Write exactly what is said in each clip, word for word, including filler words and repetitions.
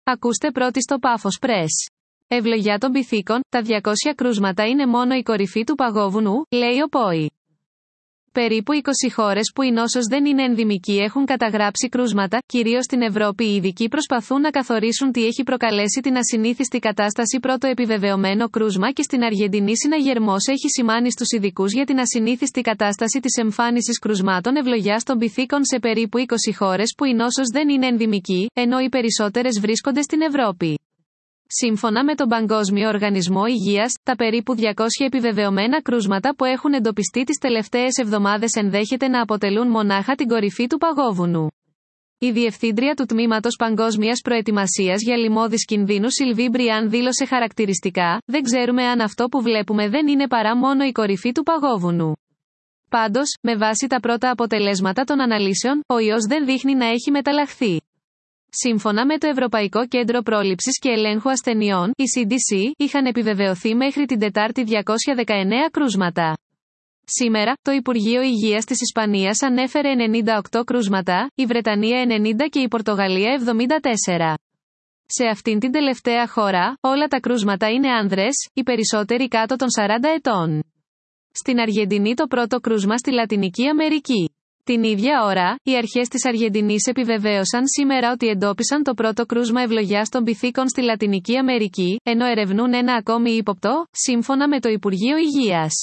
Ακούστε πρώτοι στο Πάφος Press. Ευλογιά των πυθίκων, τα διακόσια κρούσματα είναι μόνο η κορυφή του παγόβουνου, λέει ο ΠΟΗ. Περίπου είκοσι χώρες που η νόσος δεν είναι ενδημική έχουν καταγράψει κρούσματα, κυρίως στην Ευρώπη. Οι ειδικοί προσπαθούν να καθορίσουν τι έχει προκαλέσει την ασυνήθιστη κατάσταση. Πρώτο επιβεβαιωμένο κρούσμα και στην Αργεντινή συναγερμός έχει σημάνει στους ειδικούς για την ασυνήθιστη κατάσταση της εμφάνισης κρουσμάτων ευλογιάς των πυθίκων σε περίπου είκοσι χώρες που η νόσος δεν είναι ενδημική, ενώ οι περισσότερες βρίσκονται στην Ευρώπη. Σύμφωνα με τον Παγκόσμιο Οργανισμό Υγείας, τα περίπου διακόσια επιβεβαιωμένα κρούσματα που έχουν εντοπιστεί τις τελευταίες εβδομάδες ενδέχεται να αποτελούν μονάχα την κορυφή του παγόβουνου. Η Διευθύντρια του Τμήματος Παγκόσμιας Προετοιμασίας για Λοιμώδεις Κινδύνους Σιλβί Μπριάν δήλωσε χαρακτηριστικά: «Δεν ξέρουμε αν αυτό που βλέπουμε δεν είναι παρά μόνο η κορυφή του παγόβουνου. Πάντως, με βάση τα πρώτα αποτελέσματα των αναλύσεων, ο ιός δεν δείχνει να έχει μεταλλαχθεί». Σύμφωνα με το Ευρωπαϊκό Κέντρο Πρόληψης και Ελέγχου Ασθενειών, η σι ντι σι, είχαν επιβεβαιωθεί μέχρι την Τετάρτη διακόσια δεκαεννέα κρούσματα. Σήμερα, το Υπουργείο Υγείας της Ισπανίας ανέφερε ενενήντα οκτώ κρούσματα, η Βρετανία ενενήντα και η Πορτογαλία εβδομήντα τέσσερα. Σε αυτήν την τελευταία χώρα, όλα τα κρούσματα είναι άνδρες, οι περισσότεροι κάτω των σαράντα ετών. Στην Αργεντινή το πρώτο κρούσμα στη Λατινική Αμερική. Την ίδια ώρα, οι αρχές της Αργεντινής επιβεβαίωσαν σήμερα ότι εντόπισαν το πρώτο κρούσμα ευλογιάς των πυθίκων στη Λατινική Αμερική, ενώ ερευνούν ένα ακόμη ύποπτο, σύμφωνα με το Υπουργείο Υγείας.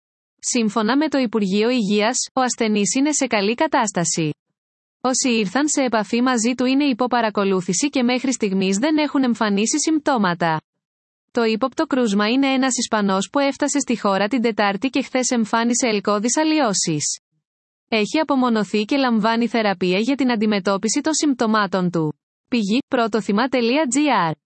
Σύμφωνα με το Υπουργείο Υγείας, ο ασθενής είναι σε καλή κατάσταση. Όσοι ήρθαν σε επαφή μαζί του είναι υπό παρακολούθηση και μέχρι στιγμής δεν έχουν εμφανίσει συμπτώματα. Το ύποπτο κρούσμα είναι ένας Ισπανός που έφτασε στη χώρα την Τετάρτη και χθες εμφάνισε ελκώδεις αλλοιώσεις. Έχει απομονωθεί και λαμβάνει θεραπεία για την αντιμετώπιση των συμπτωμάτων του. Πηγή: πρωτοθυμα τελεία τζι άρ